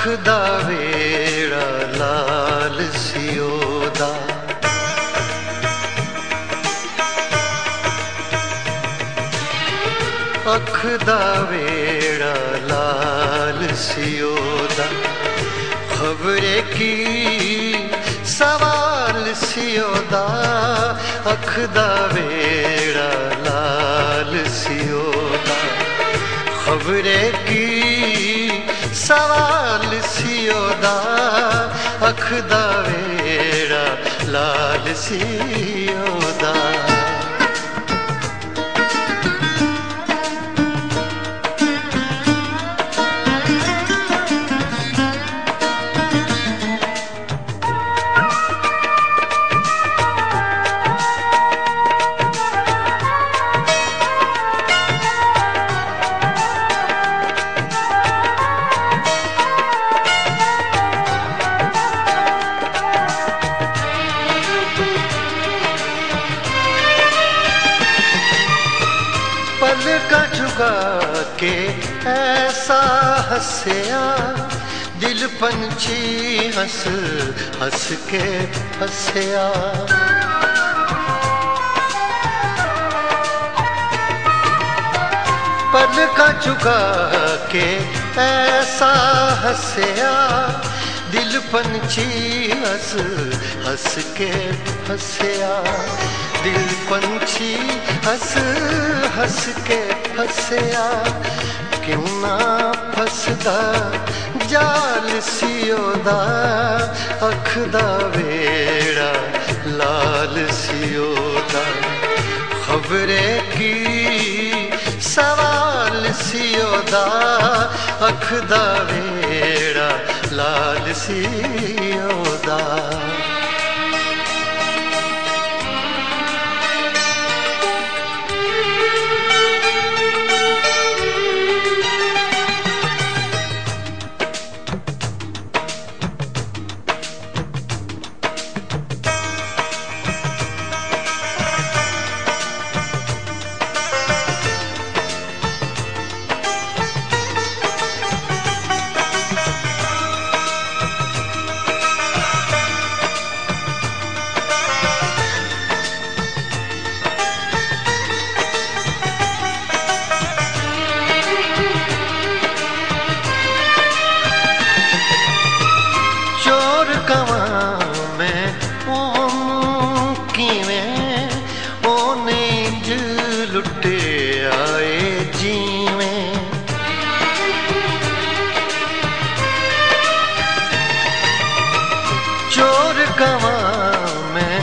दा वेड़ा लाल सियोदा। अख दा वेड़ा लाल सियोदा, खबरे की सवाल सियोदा। अख दा वेड़ा लाल सियोदा, खबरे की सवाल सियोदा। अख दा वेड़ा लाल सियोदा। पलका झुका के ऐसा हंसया, दिल पंछी हंस हंस के हंसया। पलका झुका के ऐसा हंसया, दिल पंछी हंस हंस के हंसया। दिल पंछी हंस हंस के हंसया, क्यों ना फसदा जाल सियोदा। अख दा वेड़ा लाल सियोदा, खबरे की सवाल सियोदा। अख दा वेड़ा लाल सियोदा। लुटे आए जीवें, चोर गवां में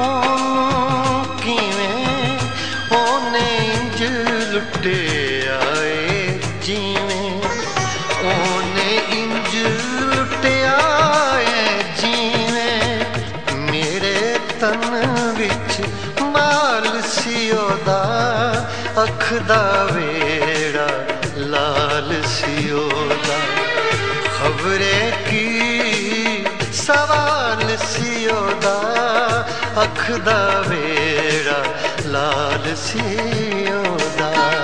किवें ओने इंज लुटे आए जीवें। ओने इंज लुटे आए जीवें, मेरे तन विच माल सियोदा। अख दा वेड़ा लाल सियोदा, खबरे की सवाल सियोदा। अख दा वेड़ा लाल सियोदा।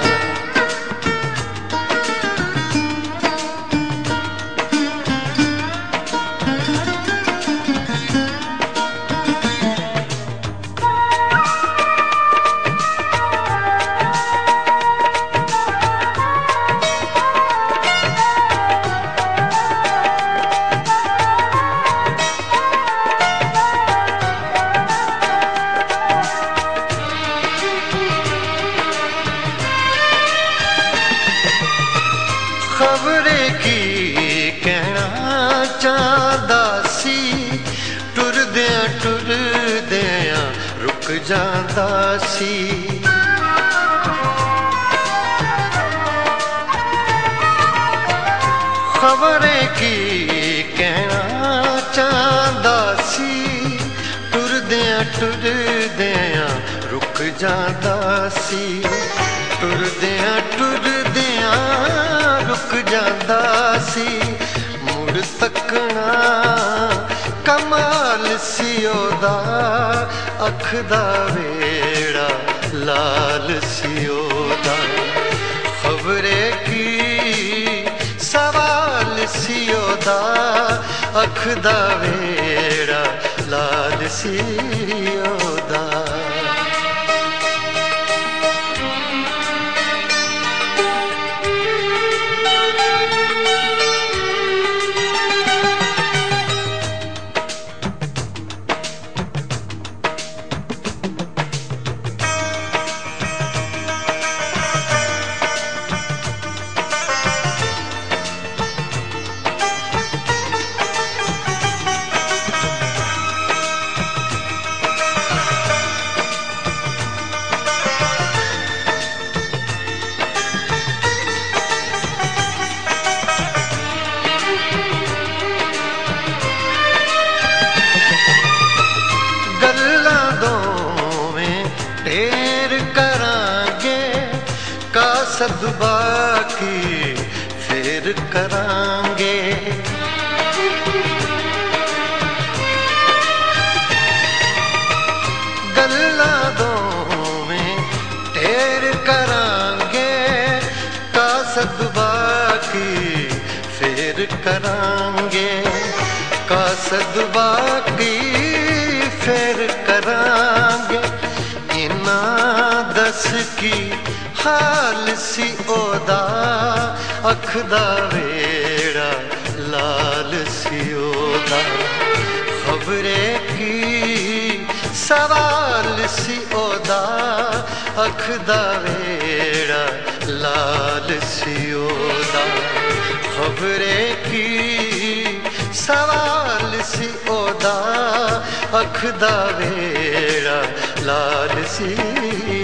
खबरे की कहना चाहदा सी, टुरदियां रुक जांदा सी। खबरे की कहना चाहदा सी, टुरदियां रुक जांदा सी। टुरदियां रुक जांदा सी, मुड़ तकना कमाल सियोदा। अख दा वेड़ा लाल सियोदा, खबरे की सवाल सियोदा। ओदा अख दा वेड़ा लाल सी ओदा। कासद बाकी फिर करांगे, गल्ला दोवें ढेर करांगे। कासद बाकी फिर करांगे, कासद बाकी फिर करांगे। इना दस की हाल सी ओदा अख दा वेड़ा लाल सी ओदा। खबरे की सवाल सी ओदा अख दा वेड़ा लाल सी ओदा। खबरे की सवाल सी ओदा अख दा वेड़ा लाल सी